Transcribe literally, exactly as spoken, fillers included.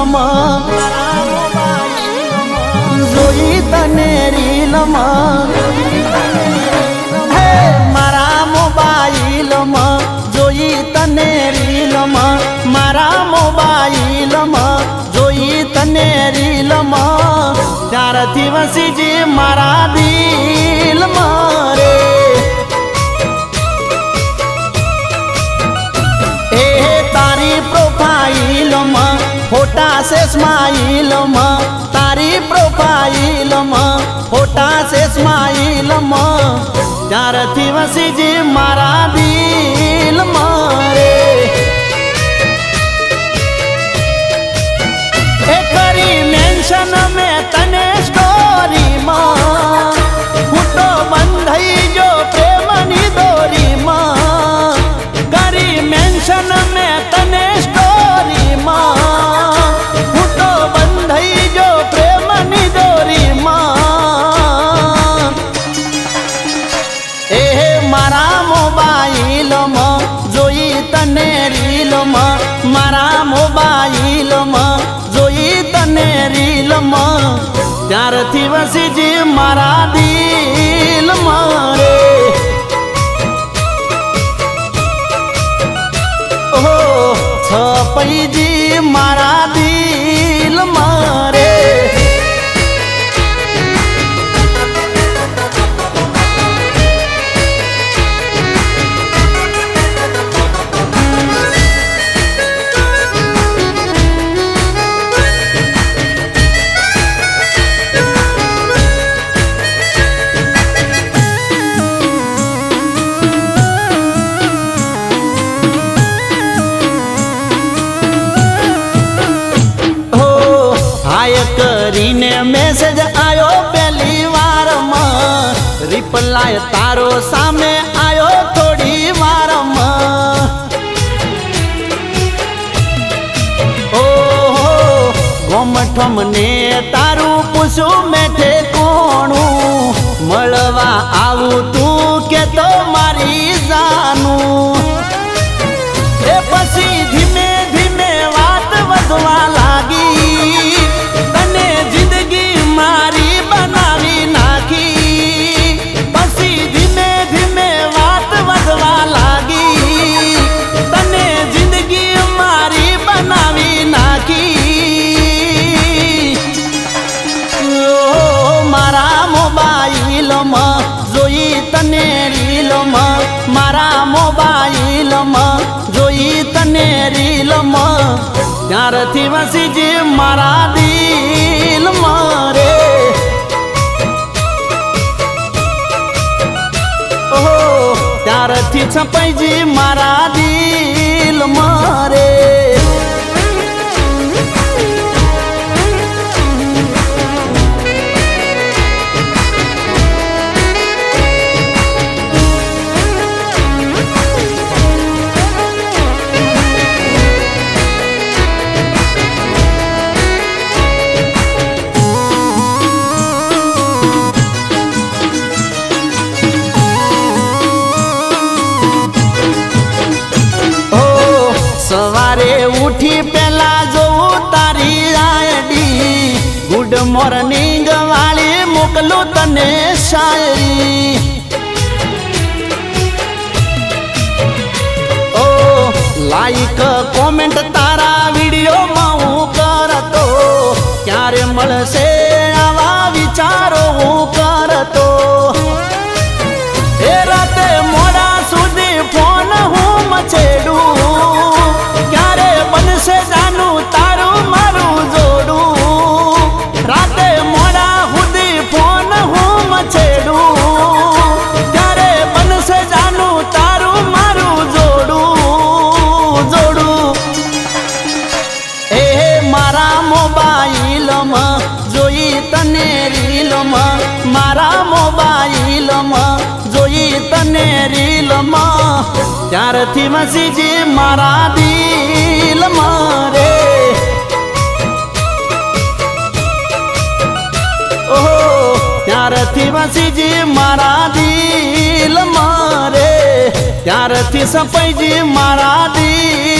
માં જોઈ તને રીલ માં હે મારા મોબાઈલ માં જોઈ તને રીલ માં મારા મોબાઈલ માં જોઈ તને રીલ માં ત્યારથી વસી જે મારા દિલ માં રે प्रोफाइल में फोटा से स्माइल में तारी प्रोफाइल में फोटा से स्माइल में त्यारथी वसी जी मारा दिल मारे करी मेंशन में तने स्टोरी में फूटो बंधई जो प्रेमनी दोरी में करी मेंशन में तने स्टोरी मां फूटो बंधई जो प्रेमनी दोरी मां ए मारा मोबाइल में जोई तने रील में मारा मोबाइल में जोई तने रील में त्यारथी वसी जी मारा दिल मारे छपई जी मारा दिल मारे करीने मैसेज आयो पहली बार में रिप्लाई तारो सामे आयो थोड़ी बार में ओ गोमठम ने तारू पूछू मेठे कोणू मळवा आवू तू के तो मारी जानू ए पसी धीमे धीमे वात वधवा लागी जोई तने रील में मारा मोबाइल में जोई तने रील में त्यारथी वसी जी मारा दिल मारे ओ त्यारथी छपई जी मारा दिल मारे सवारे उठी पहला जो तारी आईडी गुड मॉर्निंग वाली मोकलो तने शायरी ओ लाइक कमेंट तारा वीडियो में हूँ करतो क्यारे मळशे आवा विचारो हूँ करतो ए राते मोड़ा सुधी फोन हूँ मचेडू से जानू तारू मारू जोड़ू राते मोड़ा खुदी फोन हूँ मचेड़ू क्यारे बन से जानू तारू मारू जोड़ू जोड़ू ए मारा मोबाइल में जोई तने रील में मारा मोबाइल में जोई तने रील में त्यारथी वसी जी मारा दिल मारे ओ त्यारथी वसी जी मारा दिल मारे त्यारथी सपई जी मारा दिल